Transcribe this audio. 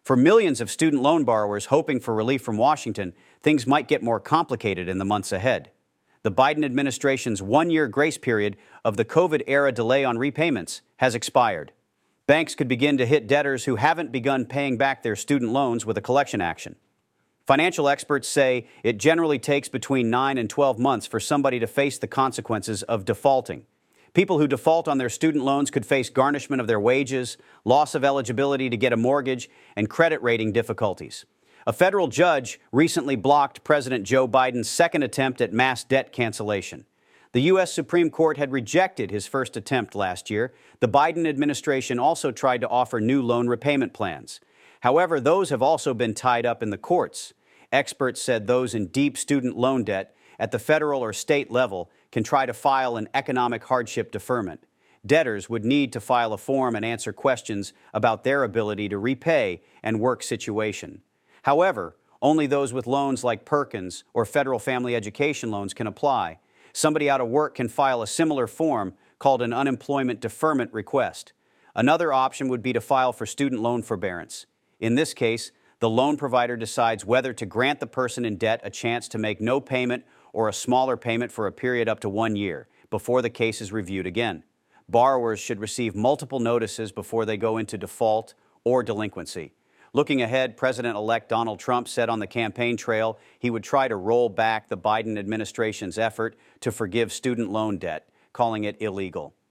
For millions of student loan borrowers hoping for relief from Washington, things might get more complicated in the months ahead. The Biden administration's one-year grace period of the COVID-era delay on repayments has expired. Banks could begin to hit debtors who haven't begun paying back their student loans with a collection action. Financial experts say it generally takes between 9 and 12 months for somebody to face the consequences of defaulting. People who default on their student loans could face garnishment of their wages, loss of eligibility to get a mortgage, and credit rating difficulties. A federal judge recently blocked President Joe Biden's second attempt at mass debt cancellation. The U.S. Supreme Court had rejected his first attempt last year. The Biden administration also tried to offer new loan repayment plans. However, those have also been tied up in the courts. Experts said those in deep student loan debt at the federal or state level can try to file an economic hardship deferment. Debtors would need to file a form and answer questions about their ability to repay and work situation. However, only those with loans like Perkins or federal family education loans can apply. Somebody out of work can file a similar form called an unemployment deferment request. Another option would be to file for student loan forbearance. In this case, the loan provider decides whether to grant the person in debt a chance to make no payment or a smaller payment for a period up to 1 year before the case is reviewed again. Borrowers should receive multiple notices before they go into default or delinquency. Looking ahead, President-elect Donald Trump said on the campaign trail he would try to roll back the Biden administration's effort to forgive student loan debt, calling it illegal.